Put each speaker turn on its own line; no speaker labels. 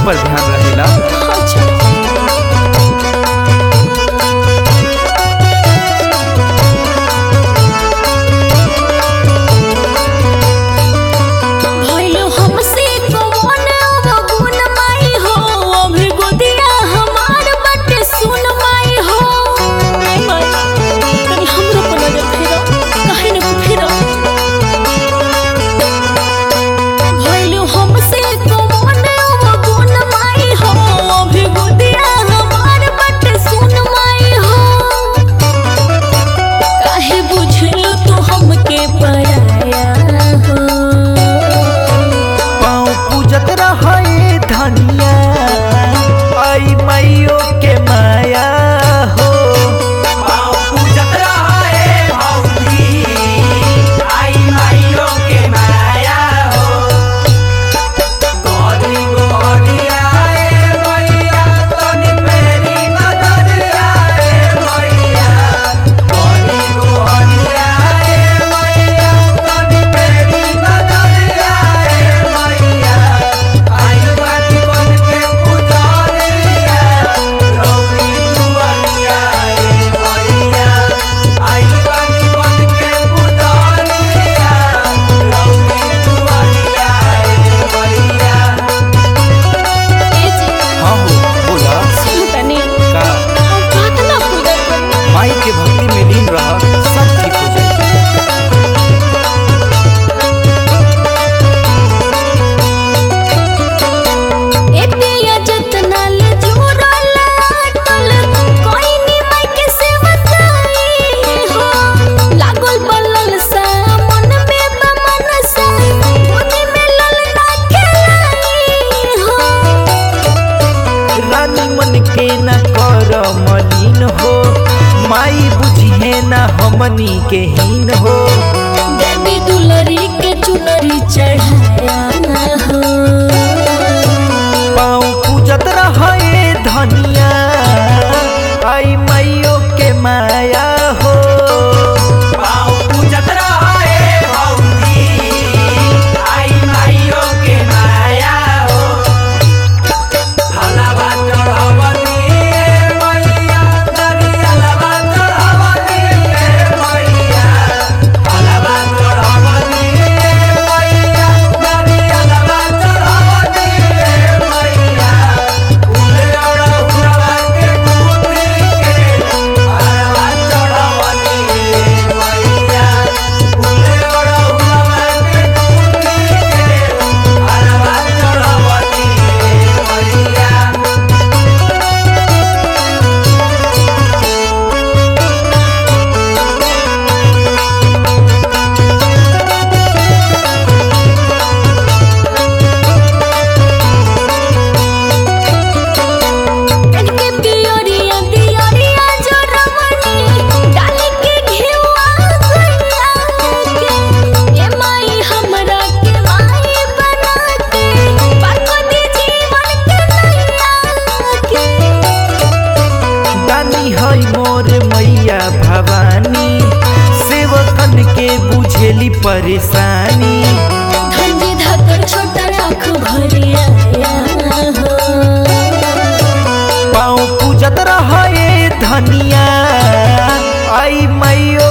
पर ध्यान रहेला। माई बुझिए ना हमनी के हीन हो,
देवी दुलरी के चुनरी चढ़ाया हो।
पाँव पूजत रहे धनिया आई माइयों के माया हो। पाँव पूजत रहे भौजी आई माइयों के माया हो। हलवा चढ़ावनी मैया हलवा चढ़ावनी मैया, हलवा चढ़ावनी मैया हलवा चढ़ावनी मैया। उले औड़ा उड़वा के कुटी के हलवा चढ़ावनी मैया, उले औड़ा उड़वा के कुटी के हलवा चढ़ावनी मैया।
इनके पियोरिया दियोरिया जो रमणी डाली के घिवा गैया के। ये माई हमरा के माई बना के बाको दी जीवन के नैया के।
दानी है मोर मैया भवानी, सेवकन के बुझेली परेशानी।
धंजी धकर छोटा राख भरी आया हो।
पाँव पूजत रहे धनिया आई मैयो